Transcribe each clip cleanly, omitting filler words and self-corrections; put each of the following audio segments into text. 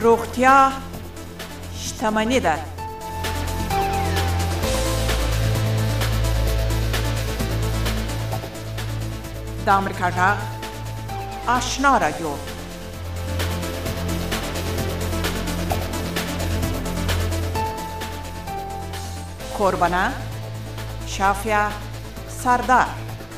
روغتیا شتمني ده. د امریکا غږ آشنا رادیو. کوربانه شافیا سردار.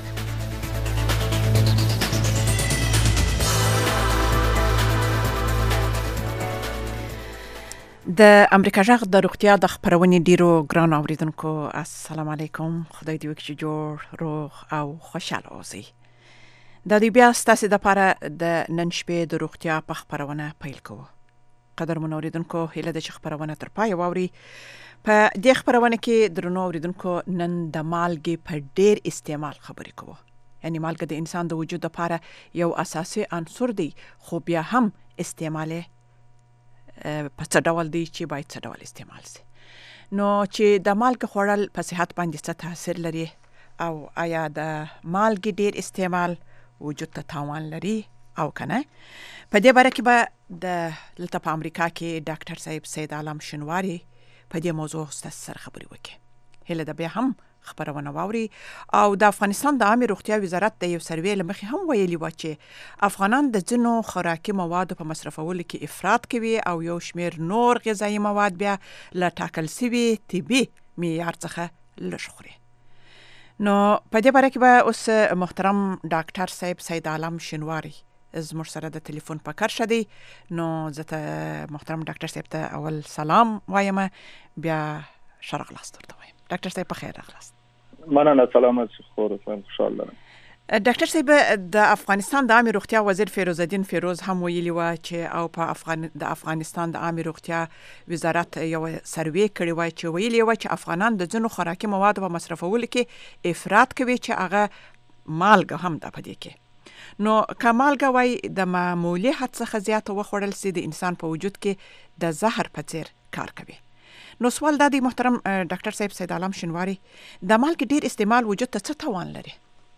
د امریکا غږ د روغتیا د خبرونې ډیرو ګران اوریدونکو السلام علیکم. خدای دې وکړي چې جوړ روغ او خوشاله اوسئ. د دې بیا ستاسو د لپاره د نن شپې د روغتیا په خبرونه پیل کوو. قدرمن اوریدونکو هیله ده چې خبرونه تر پای واوري. په دې خبرونه کې درنو اوریدونکو نن د مالګې په ډیر استعمال خبرې کوو. یعنی مالګه د انسان د وجود لپاره یو اساسي عنصر دی، خو بیا هم استعمال په څه ډول دی چې باید څه ډول استعمال شي. نو چې د مالګې خوړل په صحت باندې څه تاثیر لري او آیا د مالګې ډیر استعمال وجود ته تاوان لري او کنه. په دې باره کې به د لته په امریکا کې ډاکټر صاحب سید عالم شنواری په دې موضوع سره خبرې وکړي. هله د بیا هم خبرونه واوري. او د افغانستان د عامه روغتیا وزارت د یو سروې لمخې هم ویلي و چې افغانان د ځینو خوراکي موادو په مصرفولو کې افراط کوي او یو شمیر نور غذایی مواد بیا له ټاکل شوي طبي معیار څخه لږ خوري. نو په دې باره کې به اوس محترم ډاکټر صاحب سید عالم شنواری زموږ سره د ټلیفون په کار شدي. نو زه ته محترم ډاکټر صاحب ته اول سلام وایم، بیا شرغلاست ورته وایم. ډاکټر صاحب په خیر راغلاست. مننه، سلامت خور خوشاله. ډاکټر صاحب د افغانستان د عامه روغتیا وزیر فیروز الدین فیروز هم ویلي و چې او په د افغانستان د عامه روغتیا وزارت یو سروې کړی و چې ویلي و چې افغانان د ځینو خوراکي موادو په مصرفولو کې افراط کوي چې هغه مالګه هم ده په دې کې. نو که مالګه وای د معمولي حد څخه زیاته وخوړل سي د انسان په وجود کې د زهر په څیر کار کوي. نو سوال دا دی محترم ډاکټر صاحب سید عالم شنواری، د مالګې ډیر استعمال وجود ته څه تاوان لري؟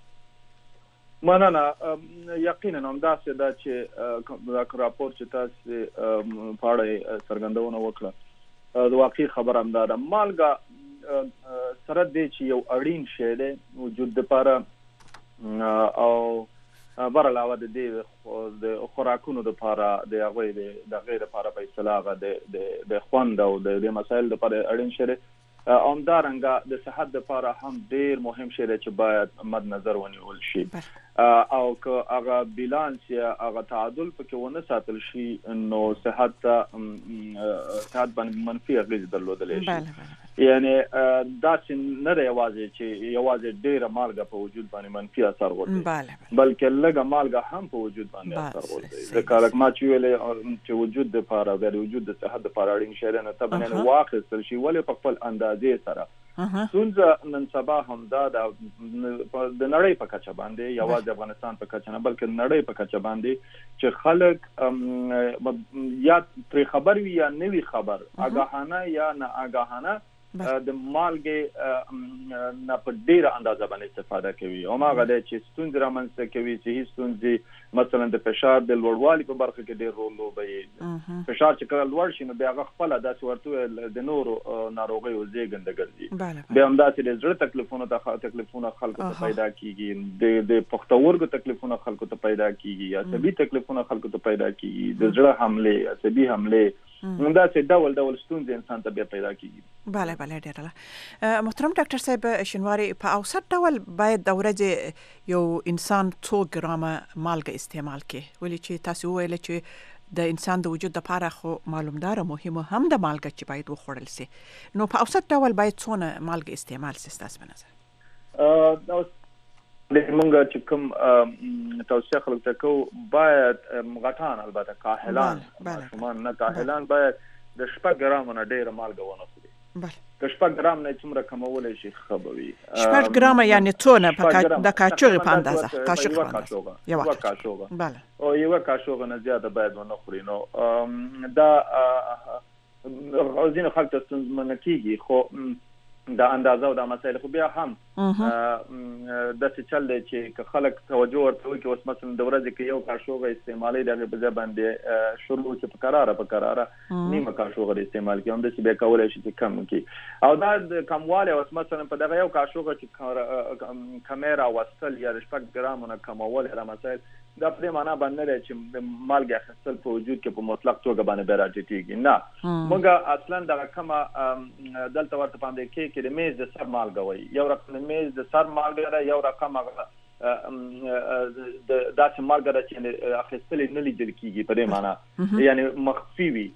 مننه. یقینا همداسې ده چې دا راپور چې تاسو په اړه څرګندونه وکړه د واقعي خبر هم ده. مالګه سره دی چې یو اړین شی دی وجود لپاره او بر علاوه د دې د خوراکونو لپاره د هغه د غیر لپاره په اصطلاح د خوند او د مسایل لپاره اړین شی همدارنګه د صحت لپاره هم ډیر مهم شی چې باید مد نظر ونیول شي او که هغه بیلانس یا هغه تعادل پکې ونه ساتل شي نو صحت باندې منفي اغیز درلودلی شي. یعنی دا چې نه دی یوازې چې یوازې ډیره مالګه په وجود باندې منفي اثر غورځوي، بلکې لږه مالګه هم په وجود باندې اثر غورځوي. ځکه ما چې ویلې چې وجود لپاره د وجود د صحت لپاره اړین شی نه طبعا واخیستل شي، ولې په خپل اندازې سره. ستونزه نن سبا هم دا د نړۍ په کچه باندې، یوازې افغانستان په کچه نه بلکې نړۍ په کچه باندې، چې خلک یا پرې خبر وي یا نه وي خبر، آگاهانه یا نه آگاهانه د مالګې نه په ډیره اندازه باندې استفاده کوي. او هغه د چې ستونزې رامنځته کوي، صحي ستونزې، مثلا د فشار د لوړوالي په برخه کې ډیر رول لوبوي. فشار چې کله لوړ شي نو بیا هغه خپل داسې ورته د نورو ناروغیو زیږنده ګرځي. بیا هم داسې د زړه تکلیفونه خلکو ته پیدا کیږي، د پښتورګو تکلیفونه خلکو ته پیدا کیږي، عصبي تکلیفونه خلکو ته پیدا کیږي، د زړه حمله، عصبي حمله، دا چې ډول ستونزې انسان ته بیا پیدا کیږي. بله ډېر محترم ډاکټر صاحب شنواری، په اوسط ډول باید د ورځې یو انسان 2 ګرامه مالګه استعمال کړي، ولې چې تاسو ویل چې د انسان د وجود لپاره خو معلومدار مهمه هم د مالګه چې باید وخوړل شي. نو په اوسط ډول باید څونه مالګه استعمال شي تاسو په نظر؟ موږ چې کوم توصیه خلکو ته کوو باید غټان، البته کاهلان ماشومان نه، کاهلان باید د 6 ګرامو نه ډیره مالګه ونه خوري. که 6 ګرام نه څومره کمولی شي ښه به وي. 6 ګرامه یعنی څونه د کاچوغې په اندازه؟ یوه کاچوغه او یوه کاچوغه نه زیاته باید ونه خوري. نو دا ځینې خلک ته ستونزمنه کېږي، خو د اندازه او د مسایل خو بیا هم د څه چل دی چې خلک توجه ورته وکړي. اوس مثلا د ورځې کې یو کاشوغه استعمالي دغه په ځای باندې شروع چې په قراره نیمه کاشوغه استعمال کوي، هم د څه به کولای شي چې کم کړي. او دا د کمواله اوس مثلا په دغه یو کاشوغه چې کیمرا وصل یا 8 ګرامونه کمول را مسایل دا په دې معنا باندې چې مالګه اخیستل په وجود کې په مطلق توګه باندې راټیټیږي. نه موږ اصلا دغه کومه دلته ورته باندې کې د میز د سر مالګه وایي، یو رقم میز د سر مالګه ده، یو رقم د داسې مالګه چې اخیستل نه لیدل کېږي په دې معنا یعنی مخفي وي.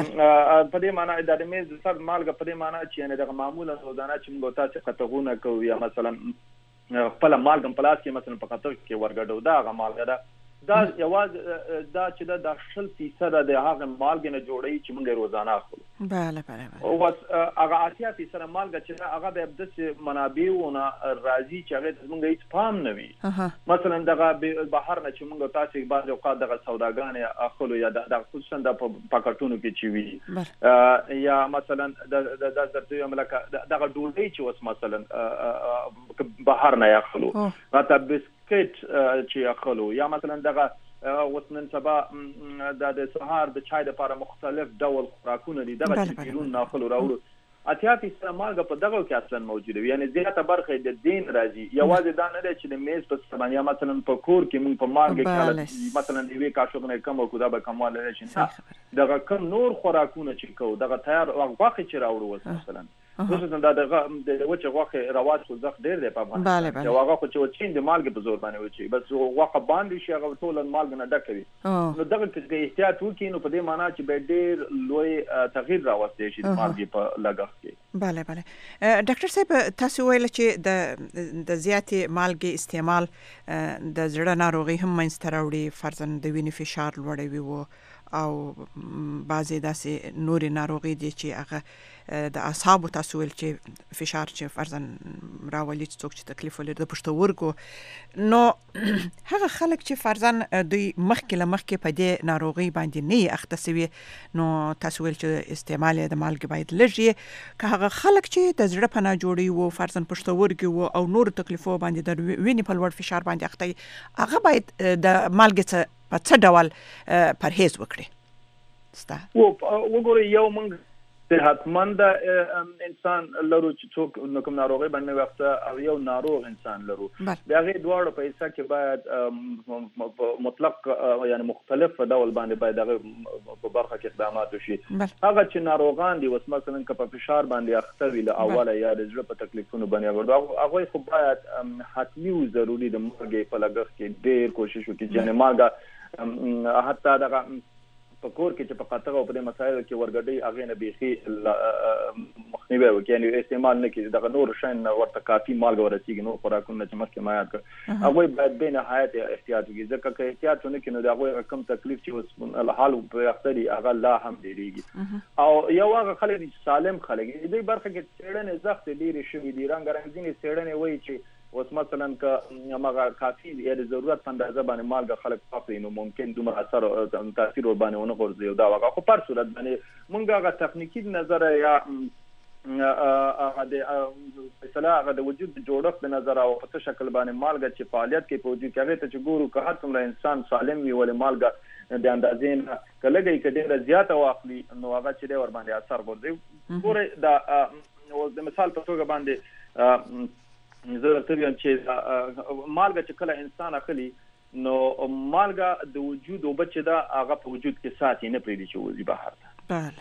په دې معنا د میز د سر مالګه په دې معنا چې یعنی دغه معمولا روزانه چې موږ تاسو قطعونه کوو یا مثلا خپل مالګم پلاس کې مثلا په قطر کې ورګډو دا غو مالګه ده، دا یوازې دا چې دا 0% د هغه مالګې نه جوړي چې موږ روزانه اخلو. بله او هغه 80% مالګه چې هغه به د منابعونه راځي چې هغه موږ هیڅ پام نه وي. مثلا دغه بهر نه چې موږ تاسو بعض اوقات دغه سوداګانې اخلو یا د خصوصا د پاکټونو کې چې وي یا مثلا د درته ملکه دغه ډوډۍ چې اوس مثلا بهر نه اخلو ماته بسکټ چې اخلو یا مثلا دغه وسنن سبا د سهار د چای لپاره مختلف ډول خوراکونه دي دغه چې بیرون ناخلو راوړو. 80% مالګه په دغه کې اصلا موجوده وي، یعنی زیاته برخه د دین راځي. یوازې دا نه دی چې د میز په سبا یا مثلا په کور کې موږ په مالګه کې مثلا دی وی کاشوغه کم او کو دا به کمال شي. دغه کم نور خوراکونه چې کو دغه تیار واخه چې راوړو مثلا خصوصا دا دغه د وچه غوخه رواج خو ځخ ډیر دی په باندې چې هغه خو چې چین د مالګه په زور باندې وچی بس غوخه باندې شي هغه ټول مالګه نه ډکوي. نو دغه کې احتیاط وکړي نو په دې معنی چې به ډیر لوی تغییر راوستي شي د مالګه په لګښت کې. بله ډاکټر صاحب تاسو ویل چې د زیاتې مالګې استعمال د زړه ناروغي هم منځته راوړي، فرضاً د وینې فشار لوړوي او بعضې داسې نورې ناروغي دي چې هغه د اعصابو تاسو ویل چې فشار چې فرضاً راولي چې څوک چې تکلیف ولري د پښتورګو. نو هغه خلک چې فرضاً دوی مخکې په دې ناروغي باندې نه اخته سوي نو تاسو ویل چې استعمال د مالګې باید لږ وي، که هغه خلک چې د زړه په ناجوړي وو فرضاً پښتورګي او نورو تکلیفو باندې د وینې په لوړ فشار باندې اخته هغه باید د مالګې په څه ډول پرهیز وکړي؟ وګورئ یو موږ صحتمند انسان لرو چې څوک کوم ناروغي باندې وخته او یو ناروغ انسان لرو، بیا غي دواړو په حصہ کې باید مطلق یعنی مختلف ډول باندې باید هغه په برخه کې اقدامات وشي. هغه چې ناروغان دي وس مثلا که په فشار باندې اخته وي له اوله یا د زړه په تکلیفونو باندې ورته هغه خو باید حتمی او ضروری د مرګ په لګښت کې ډېر کوشش وکړي چې مالګه حتی دغه په کور کې چې په قطعه او په دې مسایلو کې ورګډي هغه نه بيخي مخنیوي وکړي، یعنی استعمال نه کړي دغه نور شین ورته کافي مالګه ورسیږي نو خوراکونه چې مخکې ما یاد کړ هغه باید به نهایت احتیاط وکړي ځکه که احتیاط ونه کړي نو دغه کم تکلیف چې الحال په اختري هغه لا هم ډیریږي. او یو هغه خلک سالم خلک دې برخه کې څېړنې زخت ډیرې شوې دي رنګارنګ څېړنې وایي چې اوس مثلا که مغه کافي یا د ضرورت په اندازه باندې مالګه خلک پاکوي نو ممکن دومره اثر او تاثیر ور باندې ونه غورځي دا واقع خو پر صورت باندې مونږ هغه تخنیکی نظر یا هغه د مثلا هغه د وجود جوړښت د نظر او په شکل باندې مالګه چې فعالیت کوي په وجود کې هغه ته چې ګورو که هر څومره انسان سالم وي ولې مالګه د اندازې نه کله کې ډیره زیاته واخلي نو هغه چې ور باندې اثر غورځي. ګوره دا د مثال په توګه باندې زه ترې چې مالګه چې کله انسان اخلي نو مالګه د وجود او بچ دا هغه په وجود کې ساتي نه پریږدي چې وځي بهر ته.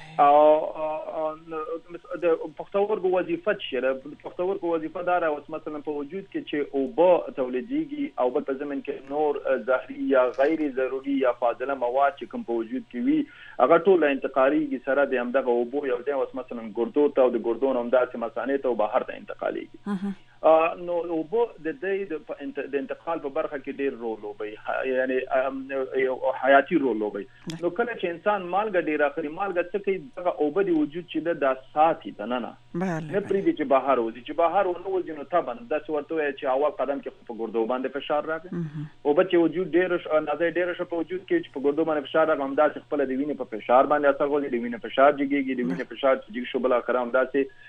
او د پښتورګو وظیفه چې د پښتورګو وظیفه دا اوس مثلا په وجود کې چې اوبه تولیديږي او په زمين کې نور زهري یا غیر ضروري یا فاضله مواد چې کوم په وجود کې وي هغه ټول انتقاليږي سره د همدغه اوبو یو ځای اوس مثلا ګردو ته او د ګردو نوم داسې مثانه ته بهر ته انتقاليږي. نو اوبو د انتقال په برخه کې ډیر رول لوبي یعنی حیاتي رول لوبي نو کله چې انسان مالګه ډیر اخلي مالګه څه کوي دغه اوبو د وجود چې د ساتي دننه نه پریږدي چې بهر وځي چې بهر ونه وځي نو طبعا دا څه ورته وایي چې اول قدم کې په ګردو باندې فشار راغی اوبو چې وجود ډیر اندازې ډیر شو په وجود کې چې په ګردو باندې فشار راغی هم دا چې خپل د وینې په فشار باندې اثر کوي د وینې فشار جګيږي د وینې فشار چې شو بل اخر هم دا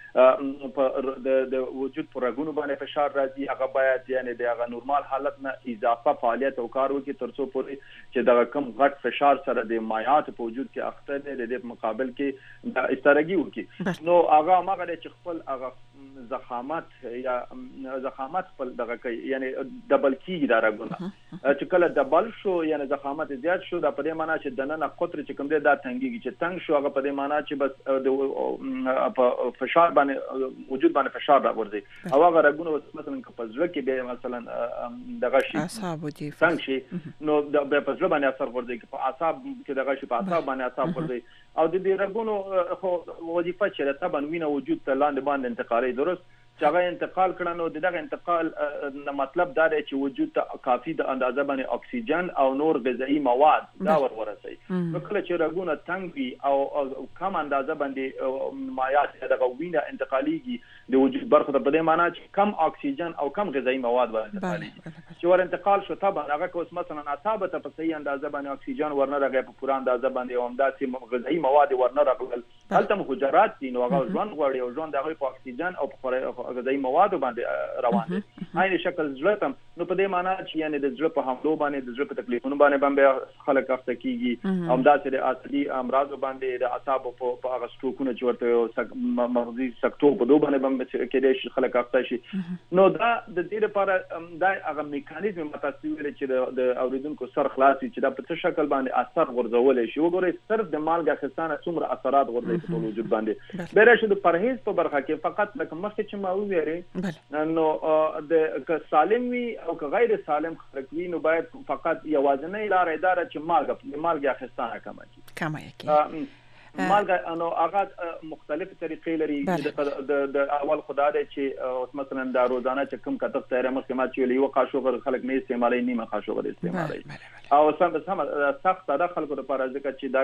چې د وجود پر رګونو باندې فشار راځي هغه باید یعنی د هغه نورمال حالت نه اضافه فعالیت او کار وکړي ترڅو پورې چې دا کم غټ فشار سره د مایعات په وجود کې اخته دي د مقابل کې د استرګي وکړي نو هغه ماغه چې خپل هغه زخامت یا زخامت خپل دغه کوي یعنی ډبل کیږي دا رګونه چې کله ډبل شو یعنی زخامت زیات شو دا په دې معنی چې دننه قطر چې کوم دی دا تنګيږي چې تنګ شو هغه په دې معنی چې بس په فشار باندې وجود باندې فشار راوړي او هغه رګونه مثلا په ځل کې به مثلا دغه شي اعصاب دي څنګه شي نو د په ځل باندې اثر ورځي په اعصاب کې دغه شي په اعصاب باندې اثر ورځي او د دې رګونو خو وظیفه چې طبعا وینه وجود ته لاندې باندې انتقالي درست چې هغه انتقال کړه نو دغه انتقال مطلب دا دی چې وجود ته کافي د اندازه باندې اکسیجن او نور غذایی مواد دا ورسي نو کله چې رګونه تنګ وي او کم اندازه باندې مایعات دغه وینه انتقاليږي د وجود برخه په دې معنی چې کم اکسیجن او کم غذایی مواد ورنتقاليږي چې ور انتقال شو طبعا هغه کوس مثلا اعصاب ته په صحیح اندازه باندې اکسیجن ورنه راغی په پوره اندازه باندې او همداسې غذایی مواد ورنه راغلل هلته مخدرات دي نو هغه ژوند غوړي او ژوند دغه په اکسیجن او په غذایی مواد باندې روان دي عین شکل زړه نو په دې معنی چې یعنی د زړه په حملو باندې د زړه په تکلیفونو باندې خلک اخته کیږي همداسې د اصلي امراض باندې د اعصاب په هغه سټروکونه چې ورته مغزي سکتور په دوه باندې کېدای شي خلک اخته شي نو دا د دې لپاره دا هغه میکانیزم متاسویل چې د اوریدونکو سر خلاصي چې دا په څه شکل باندې اثر غورځول شي وګورئ صرف د مالګه خستانه څومره اثرات غورځي په وجود باندې بیره شو د پرهیز په برخه کې فقط لکه مخکې چې ما ویری نو د سالم وي او که غیر سالم خلک وي نو باید فقط یوازینی لار اداره چې مالګه خستانه کمه کی مالګه نو هغه مختلف طریقې لري د اول خدای دی چې مثلا د روزانه چې کوم کتب تیرې مخکې ما چې یو قاشوغه خلک نه استعمالي نیمه قاشوغه استعمالي او سم سخت د خلکو لپاره ځکه چې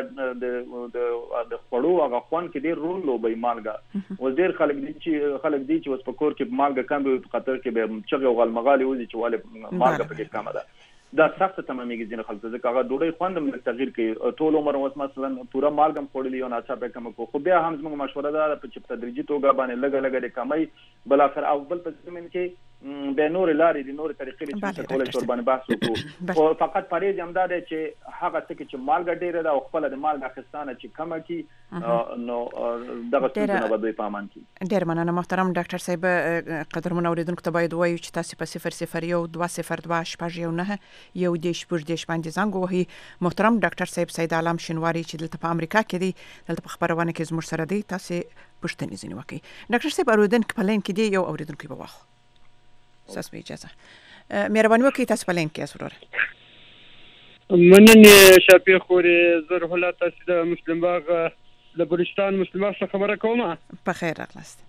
د خړو هغه خوان کې ډیر رول لوبي مالګه و ډیر خلک دي چې اوس په کور کې مالګه کم وي په خاطر کې به چغه او غلمغالي وځي چې والے مالګه پکې کم ده دا سخت تمامېږي ځینې خلک ځکه هغه ډوډۍ خوندم تغیر کوي ټول عمر اوس مثلا پورا مالګم خوړلی او ناڅاپه کم کو خو بیا هم زموږ مشوره ده چې په تدریجي توګه باندې لګ د کمای بل اخر او بل په زمين کې به نور لارې دي نور طریقې چې کولای شو باندې بحث وکړو او فقط پریز هم ده چې هغه څه چې مالګه ډیره ده او خپل د مالګه خستانه چې کم کی نو دغه څه نه بدوي پامان کی ډیر مننه محترم ډاکټر صاحب قدرمن اوریدونکو ته باید وایو چې تاسو په 001 202 یو دیش پر دیش باندې زنګ وهي محترم ډاکټر صاحب سید عالم شینواری چې دلته په امریکا کې دی دلته په خبرونه کې زموږ سره دی تاسو پښتني ځنی وکي ډاکټر صاحب اوریدونکو په لین کې دی یو اوریدونکو په واخ ساس به اجازه مهرباني وکړئ تاسو په لین کې اسوره مننه شفیع خوري زر هلا تاسو د مسلم باغ د بلوچستان مسلم باغ څخه خبره کومه په خیر راغلاست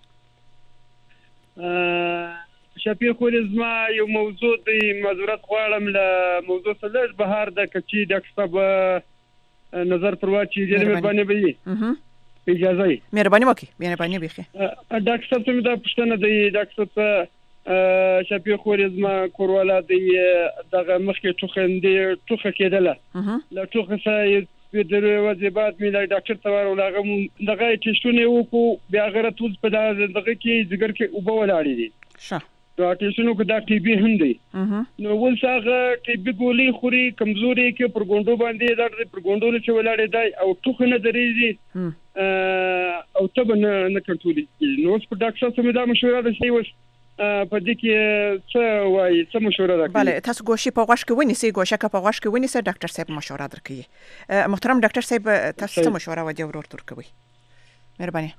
شفیع خوري زما یو موضوع دی معذرت غواړم له موضوع سره بهر د کچي ډاکټر صاحب نظر پرواچی ډېر مهرباني به اجازه مهرباني وکړئ مهرباني بخي ډاکټر صاحب ته دا پښتنه دی ډاکټر صاحب شفیع خوري زما کورواله دی دغه مخکې ټوخه کېدله له ټوخه سره د واجبات مې ډاکټر ته ورولغه دغه ټیسټونه وکړو بیا غره توز په دغه کې ځګر کې وبو ولاړې دي ښه دا ټیسټونه کو دا ټي بي هم دی نو ول څنګه ټي بي ګولي خوري کمزوري کې پر ګوندو باندې دا پر ګوندو چې ولاړې دی او ټوخه نه درېږي او تب نه کنټرولي نو په ډاکټر سره دا مشوره ده چې وس په دې کې څه وایي څه مشوره ده bale تاسو ګوشي په غوښ کې ونیسئ ګوشه کا په غوښ کې ونیسئ ډاکټر صاحب مشوره درکړي محترم ډاکټر صاحب تاسو څه مشوره ودی ورور ترکوي مهرباني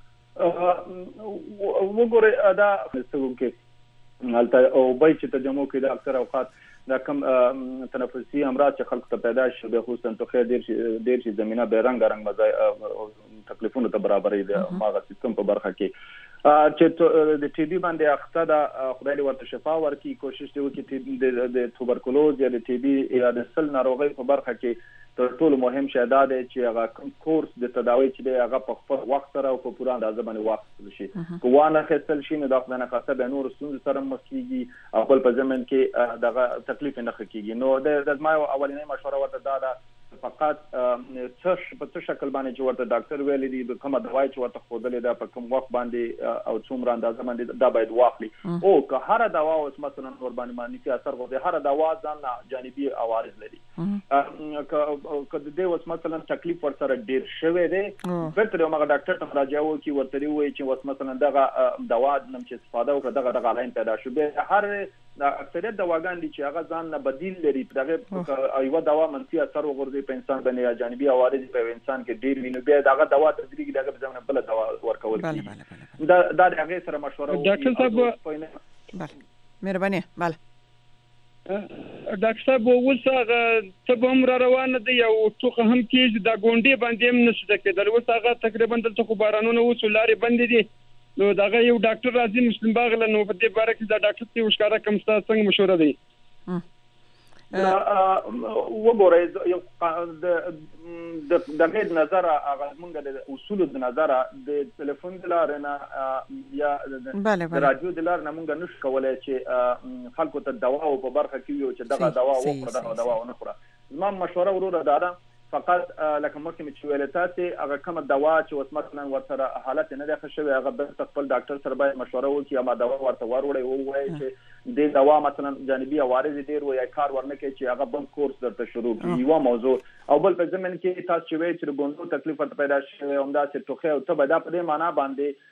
وګوره دا څنګه کې حالت او بای چې تجمع کې د اکثر اوقات دا کم تنفسي امراض چې خلق ته پیدا شي به خصوصا تو خیر ډیر شي زمينه به رنگ مزای تکلیفونو ته برابرې د ماغه سیستم په برخه کې چې د ټي بي باندې اخته ده خدای دې ورته شفا ورکړي کوشش دې وکړي د توبرکلوز یا د ټي بي یا د سل ناروغۍ په برخه کې تر ټولو مهم شی دا دی چې هغه کورس د تداوی چې دی هغه په خپل وخت سره او په پوره اندازه باندې واخیستل شي که وانه اخیستل شي نو دا خدای نخواسته به نورو ستونزو سره مخ کېږي او بل په ضمن کې دغه تکلیف نه ښه کېږي. نو د زما اولنۍ مشوره ورته دا ده فقط په څه شکل باندې چې ورته ډاکټر ویلي دي کومه دوايي چې ورته ښودلې ده په کوم وخت باندې او څومره اندازه باندې دا باید واخلي او که هر دوا اوس مثلا ور باندې منفي اثر غوړي هر دوا ځان جانبي عوارض لري که د دې اوس مثلا تکلیف ور سره ډیر شوی دی بهتر یو مګه ډاکټر ته مراجعه وکړي ورته وایي چې اوس مثلا دغه دوا نم چې استفاده وکړه دغه علایم پیدا شو به هر اکثریت دواګان دي چې هغه ځان نه بدیل لري دغه یو دوا منفي اثر وغورځي په انسان باندې جانبي عوارض په انسان کې ډیر ویني به دغه دوا تدریجي دغه په ځمنه بل دوا ورکول کیږي دا هغه سره مشوره وکړي. ډاکټر صاحب بله مهرباني بله ډاکټر صاحب اوس هغه څه هم را روانه دي او څوک هم کېږي دا ګونډې باندې هم نشته کېدل اوس هغه تقریبا دلته خو بارانونه اوس لارې بندې دي نو دغه یو ډاکټر راځي مسلم باغ له نو په دې باره کې دا ډاکټر ته وشکاره کوم ستاسو څنګه مشوره دی؟ وګورئ یو د دغه نظر هغه موږ د اصول د نظر د ټلیفون د لارې نه یا د رادیو د لارې نه موږ نشو کولای چې خلکو ته دوا او په برخه کې یو چې دغه دوا وخوره دغه دوا ونه خوره. زما مشوره وروره دا فقط لکه مخکې چې ویل تاسو هغه کوم دوا چې اوس مثلا ورسره حالت نه ده ښه شوی هغه به خپل ډاکټر سره باید مشوره وکړي اما دوا ورته وروړي او وایي چې د دوا مثلا جانبي عوارض ډیر وي کار ورنه کوي چې هغه بل کورس درته شروع کړي یو موضوع او بل په ځمن کې تاسو چې وایي چې ګوندو تکلیف ورته پیدا شي همدا چې ټوخه او ته به دا په دې معنی باندې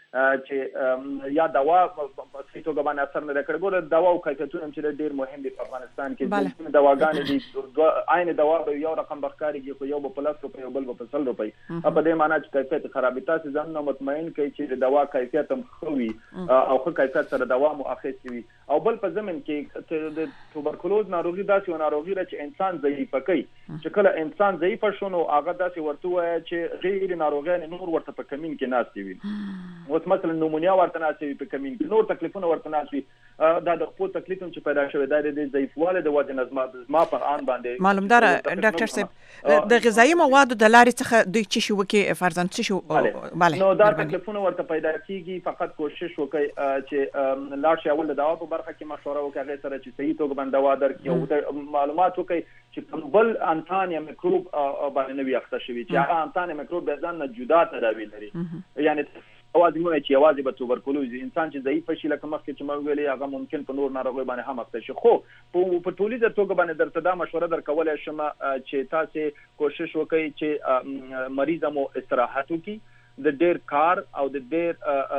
چې یا دوا په سیټو باندې اثر نه کړي ګوره دوا او کیفیتونه چې ډیر مهم دي په افغانستان کې دواګانې دي عین دوا به یو رقم بخکاريږي خو یو په پلس روپۍ او بل په 100 روپۍ په دې معنی چې کیفیت خرابې تاسو ځان نه مطمئن کړئ چې دوا کیفیت هم خوي او ښه کیفیت سره دوا مو اخیستي او بل په ضمن کې د توبرکلوز ناروغي داسې ناروغي را چې انسان ضعیف کوي چې کله انسان ضعیف شونه هغه داسې ورته وایي چې غیر ناروغان نور ورته په کمین کې ناشتي وي اوس مثلا نمونیا ورته ناشتي په کمین کې نور تکلیفونه ورته ناشتي دا د خپل تکلیف چې پیدا شوی د ضعیفواله د وجه نظم ما په ان باندې معلومدار ډاکټر صاحب د غذایی موادو د لارې څخه دوی چې شو وکي فرضاً چې شو بله نو دا تکلیفونه ورته پیدا کیږي فقط کوشش وکړي چې لاړ شي اول د دوا په برخه کې مشوره وکړي هغه سره چې صحیح توګه باندې دوا درکړي او معلومات وکړي چې بل انتان یا میکروب باندې نه وي اخته شوی چې هغه انتان یا میکروب به ځان نه جدا تداوی لري یعنی اوازې مو چې اوازې به توبرکلوز انسان چې ضعیف شي لکه مخکې چې ما ویلې هغه ممکن په نور ناروغي باندې هم اخته شي خو په ټولیزه توګه باندې درته دا مشوره درکولای شم چې تاسو کوشش وکړئ چې مریض مو استراحت وکړي د ډیر کار او د ډیر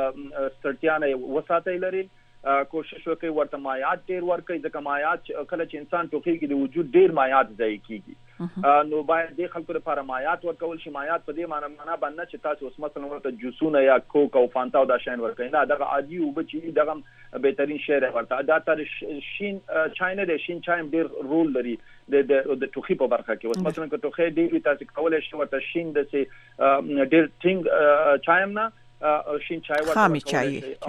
ستړیا نه وساتای لري کوشش وکړي ورته مایعات ډیر ورکړي ځکه مایعات کله چې انسان ټوخیږي د وجود ډیر مایعات ضایع کیږي نو باید د خلکو لپاره مایعات ورکول شي مایعات په دې معنی باندې چې تاسو اوس مثلا ورته جوسونه یا کوک او فانتا او دا شین ورکړي نه دغه عادي او بچي دغه بهترین شی ورته دا تر شین چاینا د شین چایم ډیر رول لري د ټوخي په برخه کې اوس مثلا که ټوخي ډیر تاسو کولای شئ ورته شین د سي ډیر ټینګ چایم نه شین چای ورته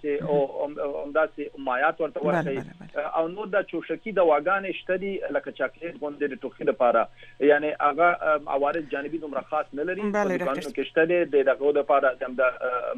همداسې مایعات ورته ورکړي او نو د چوشکی د واګانې شته دي لکه چاکلیټ غوندې د ټوخي لپاره یعنی هغه عوارض جانبي دومره خاص نه لري په قانون کې شته دي دغه لپاره د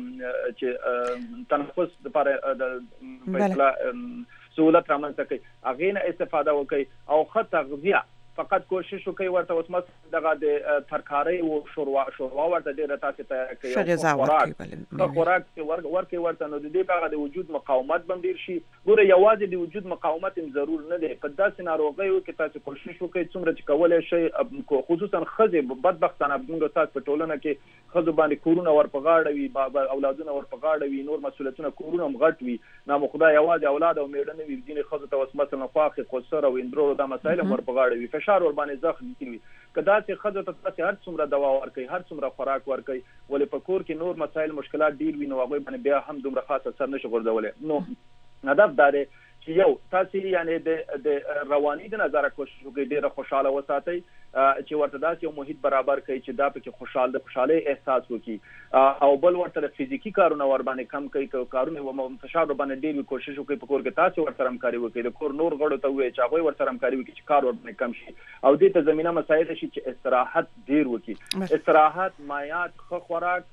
تنفس لپاره د فیصله سہولت رامنځته کوي هغه نه استفاده وکړي او ښه تغذیه فقط کوشش وکړئ ورته اوس مس دغه د ترکاري او شوروا ورته ډیره تاسو ته کوي خوراک ورکې ورته نو د دې په د وجود مقاومت بم ډیر شي ګوره یوازې د وجود مقاومت هم ضرور نه دی په داسې ناروغیو کې تاسو کوشش وکړئ څومره چې کولای شي خصوصا خزه بدبختانه موږ تاسو په ټولنه کې خزه باندې کورونه ورپغاړه وي اولادونه ورپغاړه وي نور مسؤلیتونه کورونه مغټ وي نو خدای یوازې اولاد او میړنه وي ځینې خزه ته اوس مثلا خواخې خسر او اندرو د مسایل ورپغاړه وي فشار ور باندې ځخ کیږي کدا چې خزه ته تاسو هر څومره دوا ورکړي هر څومره خوراک ورکړي ولې په کور کې نور مسایل مشکلات ډیر وي نو هغه باندې بیا هم دومره خاص اثر نشي غورځولای نو هدف دا دی چې یو تاسو یعنی د رواني د نظر کوشش وکړئ ډیره خوشاله وساتئ چې ورته داسې یو محیط برابر کړي چې دا پکې خوشاله احساس وکړي او بل ورته فزیکی کارونه ور باندې کم کړي کارونه فشار باندې ډېر کوشش وکړي په کور کې تاسو ورته همکاري وکړي د کور نور غړو ته وایي چې هغه ورته همکاري وکړي چې کار ور باندې کم شي او دې ته زمينه مساعد شي چې استراحت ډېر وکړي استراحت مایات خوراک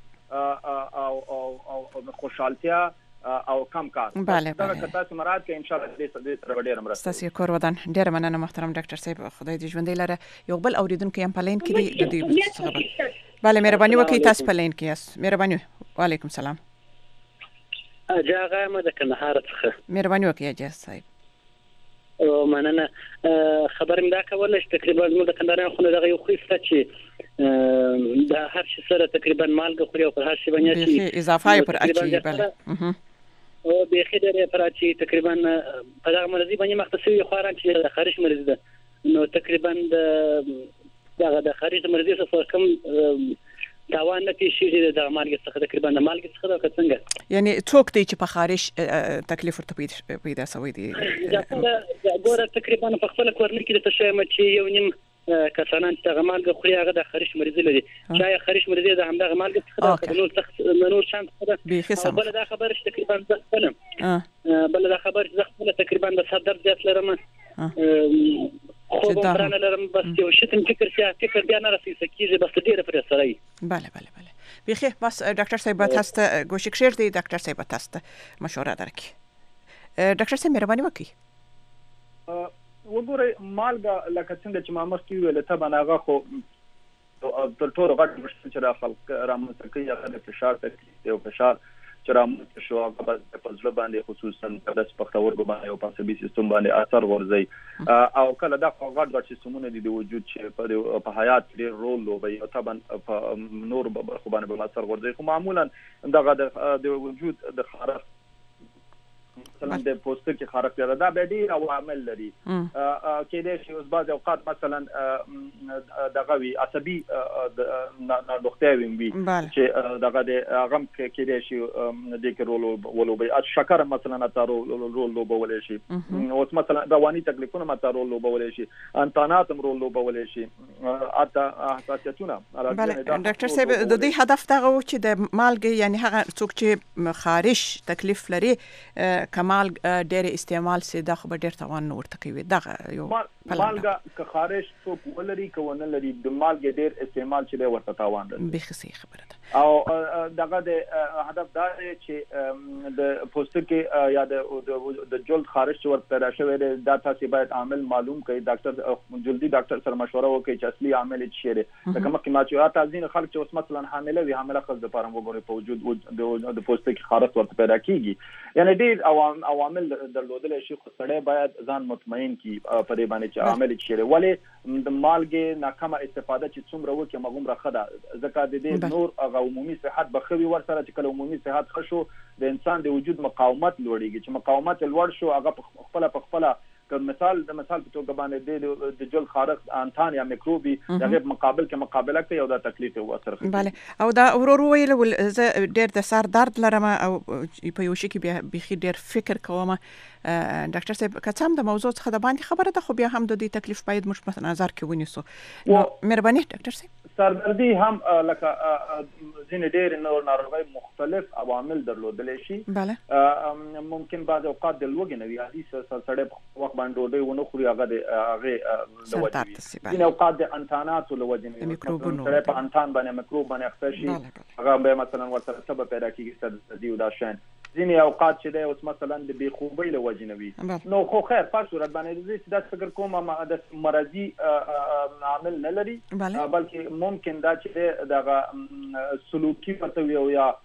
او خوشحالتیا او کم کار دا کتا سمرات کې ان شاء الله دې سره ډېر مرسته تاسو کور ودان ډېر مننه محترم ډاکټر صاحب خدای دې ژوندې لره یو بل اوریدونکو هم پلین کې د دې خبر bale مهرباني وکړئ تاسو پلین کې یاست مهرباني وعلیکم السلام اجازه ما د کندهار څخه مهرباني وکړئ اجازه صاحب او مننه خبر مې دا کوله چې تقریبا موږ د کندهار خو دغه یو خصه چې د هر شي سره تقریبا مالګه خوري او په هر شي باندې اضافه پر اچي bale او به خدای پر اچي تقریبا په دغه مرضی باندې مختصي خوراک چې د خارج مرضی ده نو تقریبا د خارج مرضی څخه کم تاوان نه پیښیږي د مالګه څخه تقریبا د مالګه څخه د څنګه یعنی څوک دی چې په خارج تکلیف ورته پیدا شوی دی دا ګوره تقریبا په خپل کورنۍ کې د تشایم چې یو نیم کسانان چې د مالګه خوري هغه د خارج مرضی لري چې خارج مرضی د همدغه مالګه څخه د نور شان څخه بل دا خبر چې تقریبا ځخلم بل دا خبر چې ځخله تقریبا د صدر زیات لرم خو برانه لرم بس یو شتم فکر بیا نه رسي سکیږي بس ډیره پر سره بله بخیر بس دکتر صاحب تاسو گوشی کشیر دی دکتر صاحب تاسو مشوره درکې دکتر صاحب مهرباني وکړئ وګورئ مالګه لکه څنګه چې ما مخکې ویل ته باندې هغه خو تر ټولو غټ مشکل چې را خلق رامنځته کوي هغه د فشار تکلیف او فشار چې رامنځته شو هغه په ځل باندې خصوصا د پښتورګو باندې او په عصبي سیستم باندې اثر ورځي او کله دا غټ سیستمونه د وجود چې په حیات ډېر رول لوبوي او طبعا په نور خو باندې اثر ورځي خو معمولا دغه د وجود د خارق مثلا د پوستکي خارق لري دا به ډیر عوامل لري کې د شی اوس بعض اوقات مثلا دغه وی عصبي نقطه وي چې دغه د غم کې د شی د کې رول ولوبي شکر مثلا تارو رول لوبول شي اوس مثلا رواني تکلیفونه مت رول لوبول شي انتانات رول لوبول شي اته حساسیتونه ډاکټر صاحب د دې هدف دغه چې د مالګې یعنی هغه څوک چې خارج تکلیف لري کمال ډېر استعمال سي دا خو ډېر توان ورته کوي دغه یو مالګه که خارج څوک ولري کوونه لري د مالګې ډېر استعمال چې ورته توان لري به خسي خبره ده او دغه د هدف دا چې د پوستکي یا د جلد خارج ورته پیدا شوی دی دا تاسو باید عامل معلوم کړئ ډاکټر جلدی ډاکټر سره مشوره وکړئ چې اصلي عامل څه دی لکه مخکې ما چې تاسو خلک چې اوس مثلا حامله وي حامله خزه لپاره وګورئ په وجود د پوستکي خارج ورته پیدا کیږي یعنی ډېر عوامل درلودل شي خو سړی باید ځان مطمئن کی په دې باندې چې عامل څه ولی د مالګې ناکامه استفاده چې څومره وکړي مغوم راخده ځکه د دې نور عمومي صحت بخوي ورسره چې کله عمومي صحت خشو د انسان د وجود مقاومت لوړیږي چې مقاومت لوړ شو هغه په خپل مثال په توګه باندې د جلد خارق انتان یا میکروبي دغه مقابل کې مقابله کوي او دا تکلیف او اثر کوي bale او دا ورور ویل ډېر د سر درد لرم او په یو شي کې بیا بخي ډېر فکر کوم ډاکټر صاحب کڅم د موضوع څخه د باندې خبره ده خو بیا هم د دې تکلیف باید مش نظر کې ونیسو نو مهرباني ډاکټر صاحب سردردي هم لکه ځینې ډېر نور ناروغي مختلف عوامل درلودل شي ممکن بعض اوقات د لوګي نوي عادي سړی په وخت باندې ډوډۍ ونه خوري هغه د لوجي ځینې اوقات د انتانات لوجي سړی په انتان باندې میکروب باندې اخته شي هغه به مثلا ورته سبب پیدا کیږي سردردي او دا شان ځینې اوقات چې د اوس مثلا د بې خوبۍ له وجې نه وي نو خو خیر په صورت باندې زه دا فکر کوم د مرضي عامل نه لري بلکې ممکن دا چې دغه سلوکي ورته وي یا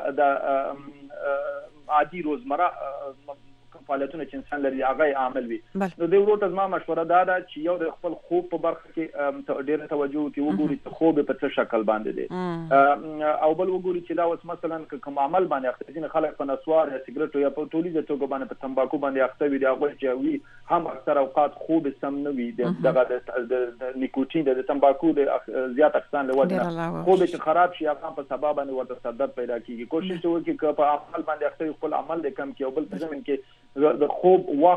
د عادي روزمره فعالیتونه چې انسان لري هغه عامل وي نو د ورته زما مشوره دا ده چې یو د خپل خوب په برخه کې ډېر توجه وکړي وګوري چې خوب په څه شکل باندې دی او بل وګوري چې دا اوس مثلا کوم عمل باندې اخته دي خلک په نسوار یا سیګریټ یا په تولید توګه باندې په تمباکو باندې اخته وي دا غوړ چې وي هم اکثر اوقات خوب سم نه وي دغه د نیکوتین د تمباکو د زیات اکسان له وجه خوب چې خراب شي هغه په سبب باندې ورته صدر پیدا کیږي کوشش وکړي چې په عمل باندې اخته خپل عمل د کم کې او بل ځمن کې د خوب وخت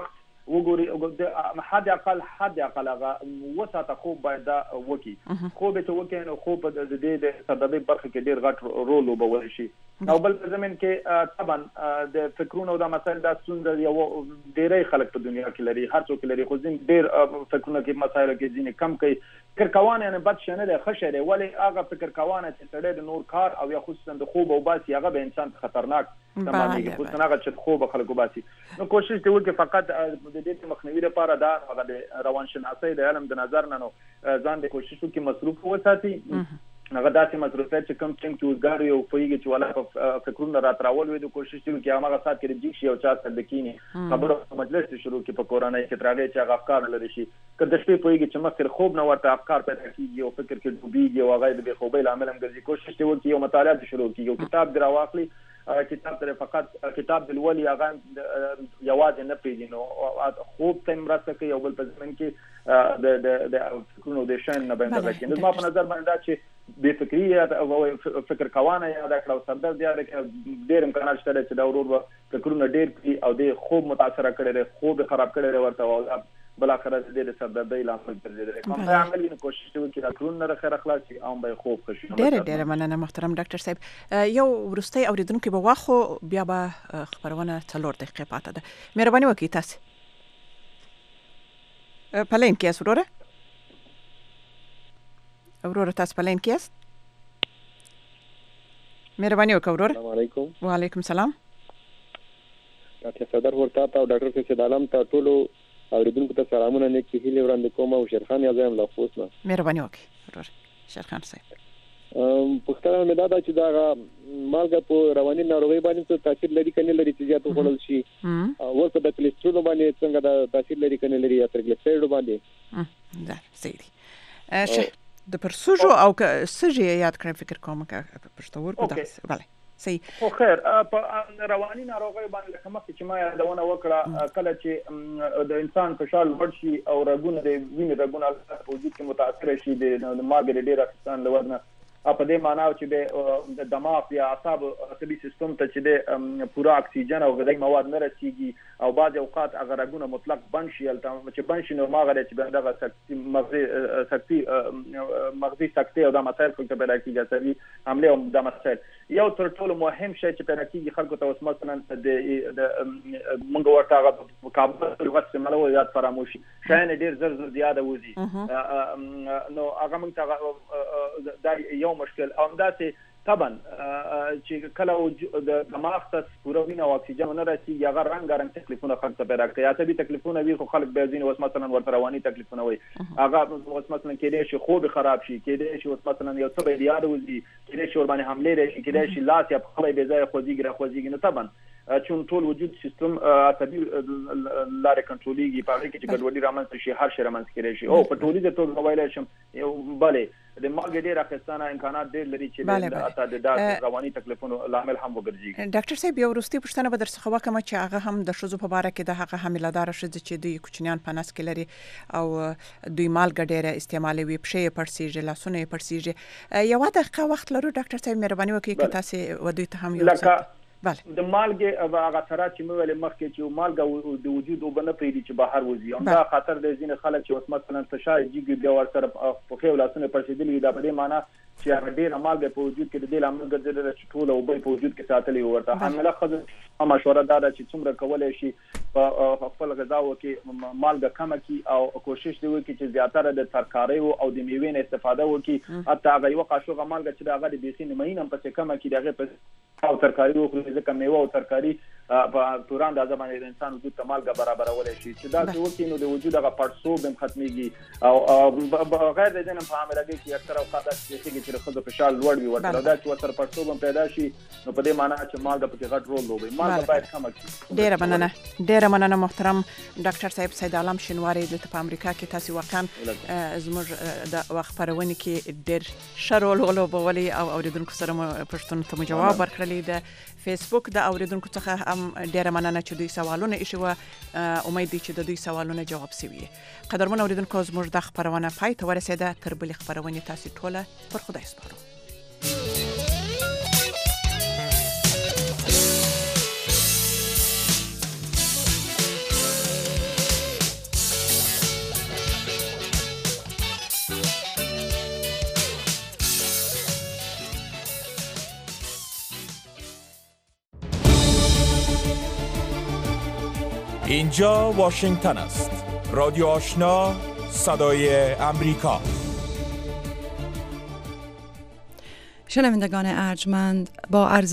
وګوري د حد اقل هغه وساته خوب باید دا وکي خوب ته وکي نو خوب د دې د سببي برخه کې ډیر غټ رول وبول شي او بل زمين کې طبعا د فکرونو د مسایل د ستونزې یو ډیرې خلک په دنیا کې لري هر څوک لري خو ځین ډیر فکرونه کې مسایل کې ځین کم کوي فکر کوانه نه بد شنه ده خشه ده ولی هغه فکر کوانه چې سړی د نور کار او یا خصوصا د خوب او باسي هغه به انسان خطرناک تمامي خصوصا هغه چې خوب خلکو باسي نو کوشش دی وکړي فقط د دې مخنیوي لپاره دا هغه د روانشناسي د علم د نظر نه ځان د کوشش وکړي مصروف وساتي هغه داسې مصروفیت چې کم څنګه چې وزګار یو فویږي چې ولا په فکرونه راتراول وي د کوشش وکړي چې هغه سات کې د شي او چا سره د کینی خبرو مجلس شروع کې په کورانه کې ترغه چې هغه افکار لري شي که د شپې فویږي چې مخکې خوب نه ورته افکار پیدا کیږي او فکر کې ډوبېږي او هغه د خوبې لامل هم ګرځي کوشش وکړي یو مطالعه شروع کړي یو کتاب دراواخلي کتاب تر فقط کتاب د ولي هغه یوازې نه پیژنو خوب ته مرسته کوي او بل په ځمن کې د فکرونو د شان نه باندې راځي نو ما په نظر باندې چې بے فکری او فکر کوانه یا د کړو سردر دی ډیر امکانات شته چې دا ورور فکرونه ډیر کوي او د خوب متاثر کړي خوب خراب کړي ورته بل اخر د سببي لامل ګرځي کوم عمل نه کوشش وکړي دا کړون نه خیر اخلاص شي او به خوب خوشي ډیر مننه محترم ډاکټر صاحب یو ورستي اوریدونکو به واخو بیا به خبرونه 3 دقیقې پاته ده مهرباني وکړئ تاسو پلین کې اسوره تاسو پلین کې است مهرباني وکړئ السلام علیکم وعلیکم السلام ډاکټر صدر ورته او ډاکټر سید عالم ته ټولو اوریدونکو ته سلامونه نیکی هیله وړاندې کوم او شیرخان یازم لا خوښنه مهرباني وکړئ شیرخان صاحب پښتنه مې دا چې دا مالګه په رواني ناروغي باندې تاثیر لري کنه لري چې زیات وخورل شي او په د کلسترول باندې څنګه دا تاثیر لري کنه لري یا ترګلیسیرید باندې دا صحیح د پرسوجو او سجی یاد کړم فکر کوم که پښتو ورکو دا bale صحیح خو خیر په رواني ناروغي باندې کومه چې ما یادونه وکړه کله چې د انسان فشار لوړ شي او رګونه د وینې رګونه په وجود کې متاثر شي د ماګر ډیر افغان لورنه په دې معنی چې د دماغ یا اعصاب عصبي سیستم ته چې د پورا اکسیجن او غذایی مواد نه رسیږي او بعض اوقات هغه رګونه مطلق بند شي چې بند شي نو ماغه چې دغه مغزي سکتې او د مسایل په پیدا کېږي عصبي حمله او د مسایل یو تر ټولو مهم شی چې پیدا کېږي خلکو ته اوس مثلا د منګ ورته کابل وخت ملو یاد فراموشي شاین ډیر زر زیاده وځي نو هغه موږ ته دا یو مشکل او همداسې طبعا چې کله د دماغ ته پوره وینه او اکسیجن نه رسیږي هغه رنګارنګ تکلیفونه خلک ته پیدا کوي عصبي تکلیفونه وي خو خلک به ځینې اوس مثلا ورته رواني تکلیفونه وي هغه اوس مثلا کېدای شي خوب خراب شي کېدای شي اوس مثلا یو څه به یاد وځي کېدای شي ور باندې حمله راشي کېدای شي لاس یا خپل به ځای خوځيږي نو طبعا چون ټول وجود سیستم عصبي لارې کنټرولېږي په هغه کې چې ګډوډي رامنځته شي هر شی رامنځته کېږي شي او په ټولې ټول ویلای شم یو bale د ماګ ډیر اخستانه امکانات ډیر لري چې د رواني تکلیفونو لامل هم وګرځي ډاکټر صاحب یو ورستي پښتنه به درڅخه وکم چې هغه هم د شوزو په باره کې د هغه حاملادار شوزي چې دوی کوچنیان په نس کې لري او دوی مالګ ډیره استعمالوي پښې پړسیږي لاسونه پړسیږي یو دغه وخت لرو ډاکټر صاحب مهرباني وکړئ که تاسو ودوی ته هم یو د مالګه او هغه سره چې موږ مخکې چې مالګه د وجود وبنه پریدي چې بهر وځي او دا خطر د ځینې خلک چې اوس مثلا فشار جګي بیا ورسره په خو لاسونه پرسیدلی دا په دې معنی چې هغه ډیر مالګه په وجود کې د دې لامل ګرځي چې ټول او په وجود کې ساتلې ورته حامله خزه مشوره دا چې څومره کولای شي په خپل غذاو کې مالګه کم کړي او کوشش دی وکړي چې زیاتره د ترکاری او د میوې نه استفاده وکړي حتی هغه یو قاشوغه مالګه چې هغه د بیسین مهینه په کم کړي دغه په او ترکاری او ځکه میوه او ترکاری په توران د ځمانه د انسان وجود ته مالګه برابرول شي چې دا چې وکړي نو د وجود هغه پړسوب هم ختميږي او غیر د دې نه په عملګي کې اکثر اوقات چې خود فشار لوړ وي ورته دا چې وتر پړسوب هم پیدا شي نو په دې معنی چې مالګه په غټ رول لوبي مالګه باید کم کړي ډیره مننه محترم ډاکټر صاحب سید عالم شینواری د په امریکا کې تاسو واقعا زموږ د وخت پرونی کې ډیر شرول ولوبولي او اوریدونکو سره پښتون ته جواب ورکړلی د فیسبوک د اوریدونکو څخه هم ډیره مننه چې دوی سوالونه ایښي و امید دي چې د دوی سوالونه جواب شوي قدرمن اوریدونکو زموږ د خبرونه پای ته ورسېده تر بلې خبرونه تاسو ټوله پر خدای سپارو اینجا واشنگتن است. رادیو آشنا، صدای امریکا. شنوندگان ارجمند، با عرض